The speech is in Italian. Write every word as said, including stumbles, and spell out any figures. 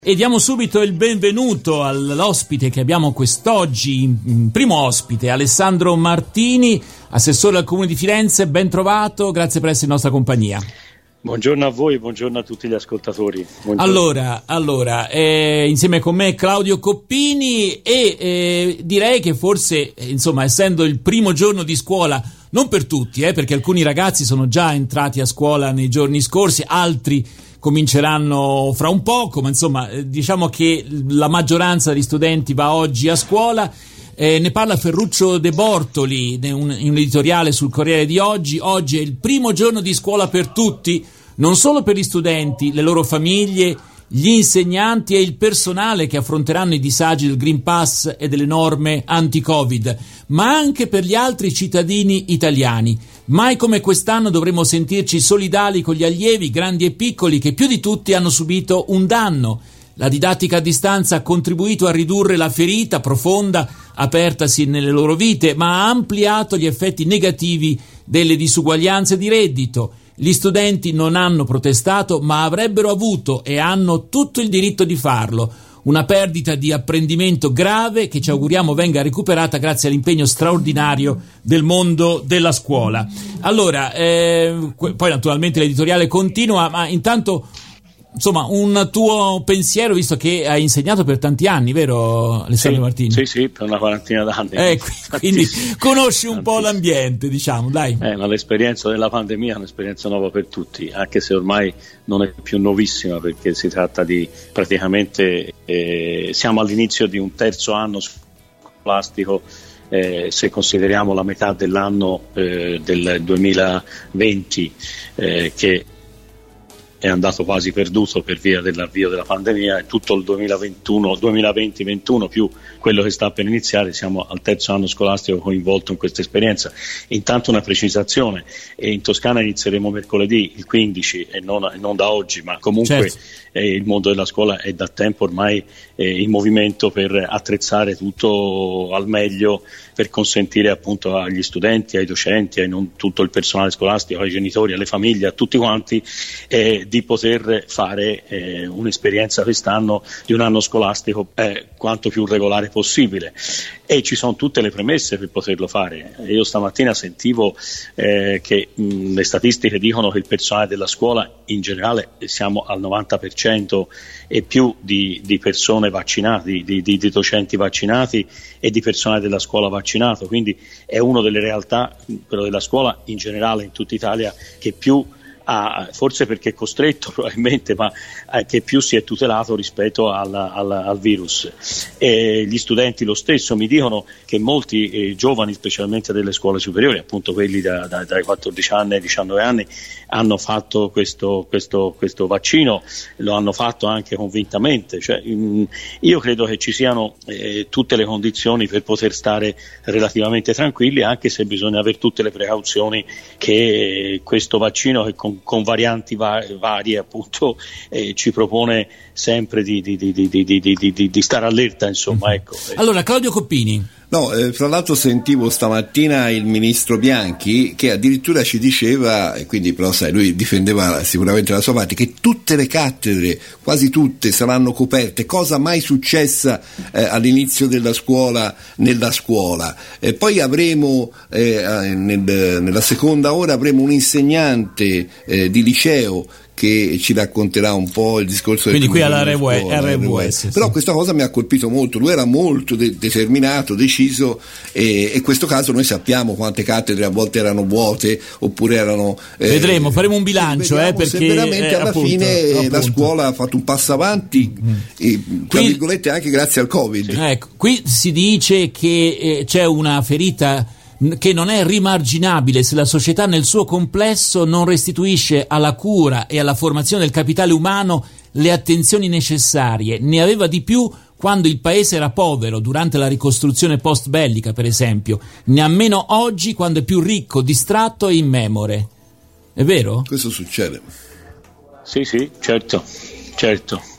E diamo subito il benvenuto all'ospite che abbiamo quest'oggi, primo ospite, Alessandro Martini, assessore al Comune di Firenze. Ben trovato, grazie per essere in nostra compagnia. Buongiorno a voi, buongiorno a tutti gli ascoltatori. Buongiorno. Allora, allora eh, insieme con me Claudio Coppini e eh, direi che forse, eh, insomma, essendo il primo giorno di scuola, non per tutti, eh, perché alcuni ragazzi sono già entrati a scuola nei giorni scorsi, altri cominceranno fra un poco, ma insomma eh, diciamo che la maggioranza degli studenti va oggi a scuola. Eh, ne parla Ferruccio De Bortoli in un, in un editoriale sul Corriere di oggi. Oggi è il primo giorno di scuola per tutti, non solo per gli studenti, le loro famiglie, gli insegnanti e il personale che affronteranno i disagi del Green Pass e delle norme anti-Covid, ma anche per gli altri cittadini italiani. Mai come quest'anno dovremo sentirci solidali con gli allievi, grandi e piccoli, che più di tutti hanno subito un danno. La didattica a distanza ha contribuito a ridurre la ferita profonda apertasi nelle loro vite, ma ha ampliato gli effetti negativi delle disuguaglianze di reddito. Gli studenti non hanno protestato, ma avrebbero avuto e hanno tutto il diritto di farlo. Una perdita di apprendimento grave che ci auguriamo venga recuperata grazie all'impegno straordinario del mondo della scuola. Allora, eh, poi naturalmente l'editoriale continua, ma intanto, insomma, un tuo pensiero, visto che hai insegnato per tanti anni, vero Alessandro sì, Martini? Sì, sì, per una quarantina d'anni. Eh, quindi conosci un po' l'ambiente, diciamo, dai. Eh, ma l'esperienza della pandemia è un'esperienza nuova per tutti, anche se ormai non è più nuovissima, perché si tratta di praticamente, eh, siamo all'inizio di un terzo anno scolastico, eh, se consideriamo la metà dell'anno eh, del duemilaventi, eh, che è andato quasi perduto per via dell'avvio della pandemia, e tutto il duemilaventuno, duemilaventi ventuno più quello che sta per iniziare. Siamo al terzo anno scolastico coinvolto in questa esperienza. Intanto una precisazione: e in Toscana inizieremo mercoledì il quindici e non, non da oggi, ma comunque certo. eh, il mondo della scuola è da tempo ormai eh, in movimento per attrezzare tutto al meglio, per consentire appunto agli studenti, ai docenti, a non tutto il personale scolastico, ai genitori, alle famiglie, a tutti quanti eh, di poter fare eh, un'esperienza quest'anno di un anno scolastico eh, quanto più regolare possibile, e ci sono tutte le premesse per poterlo fare. Io stamattina sentivo eh, che mh, le statistiche dicono che il personale della scuola in generale siamo al novanta per cento e più di, di persone vaccinate, di, di, di docenti vaccinati e di personale della scuola vaccinato, quindi è una delle realtà, quello della scuola in generale in tutta Italia, che più Ah, forse perché è costretto probabilmente, ma eh, che più si è tutelato rispetto al, al, al virus. E gli studenti lo stesso mi dicono che molti eh, giovani, specialmente delle scuole superiori, appunto quelli da, da, dai quattordici anni ai diciannove anni, hanno fatto questo, questo, questo vaccino, lo hanno fatto anche convintamente. Cioè, mh, io credo che ci siano eh, tutte le condizioni per poter stare relativamente tranquilli, anche se bisogna avere tutte le precauzioni che eh, questo vaccino, che con con varianti va- varie appunto eh, ci propone sempre di, di, di, di, di, di, di, di stare allerta, insomma, ecco. Allora, Claudio Coppini. No, eh, fra l'altro sentivo stamattina il ministro Bianchi che addirittura ci diceva, e quindi però sai, lui difendeva sicuramente la sua parte, che tutte le cattedre, quasi tutte, saranno coperte, cosa mai successa eh, all'inizio della scuola nella scuola. E poi avremo eh, nel, nella seconda ora avremo un insegnante eh, di liceo che ci racconterà un po' il discorso del, quindi qui alla R W S, però sì. Questa cosa mi ha colpito molto, lui era molto de- determinato, deciso, e in questo caso noi sappiamo quante cattedre a volte erano vuote oppure erano eh, vedremo, faremo un bilancio eh, perché se veramente eh, alla appunto, fine appunto. la scuola ha fatto un passo avanti mm. e, tra qui, virgolette anche grazie al Covid. Ecco, qui si dice che eh, c'è una ferita che non è rimarginabile se la società nel suo complesso non restituisce alla cura e alla formazione del capitale umano le attenzioni necessarie. Ne aveva di più quando il paese era povero, durante la ricostruzione post-bellica per esempio. Ne ha meno oggi quando è più ricco, distratto e immemore. È vero? Questo succede. Sì, sì, certo, certo.